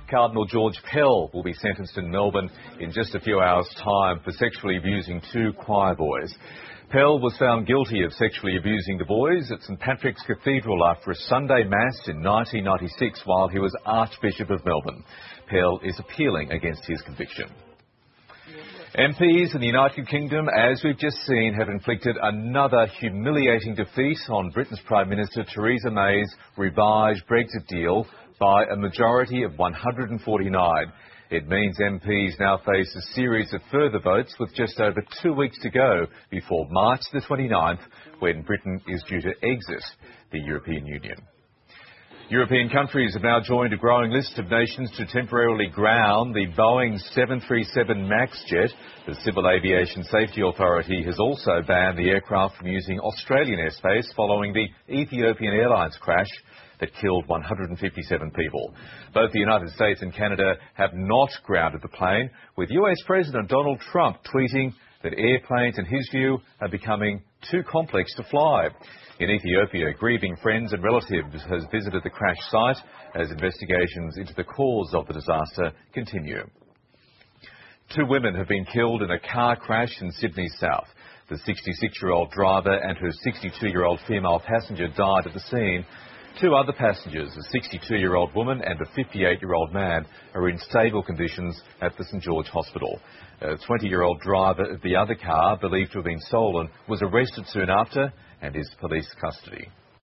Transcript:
Cardinal George Pell will be sentenced in Melbourne in just a few hours' time for sexually abusing 2 choir boys. Pell was found guilty of sexually abusing the boys at St Patrick's Cathedral after a Sunday Mass in 1996 while he was Archbishop of Melbourne. Pell is appealing against his conviction. MPs in the United Kingdom, as we've just seen, have inflicted another humiliating defeat on Britain's Prime Minister Theresa May's revised Brexit deal by a majority of 149. It means MPs now face a series of further votes with just over 2 weeks to go before March the 29th, when Britain is due to exit the European Union. European countries have now joined a growing list of nations to temporarily ground the Boeing 737 MAX jet. The Civil Aviation Safety Authority has also banned the aircraft from using Australian airspace following the Ethiopian Airlines crash that killed 157 people. Both the United States and Canada have not grounded the plane, with US President Donald Trump tweeting that airplanes, in his view, are becoming too complex to fly. In Ethiopia, grieving friends and relatives has visited the crash site as investigations into the cause of the disaster continue. 2 women have been killed in a car crash in Sydney South. The 66-year-old driver and her 62-year-old female passenger died at the scene. 2 other passengers, a 62-year-old woman and a 58-year-old man, are in stable conditions at the St George Hospital. A 20-year-old driver of the other car, believed to have been stolen, was arrested soon after and is police custody.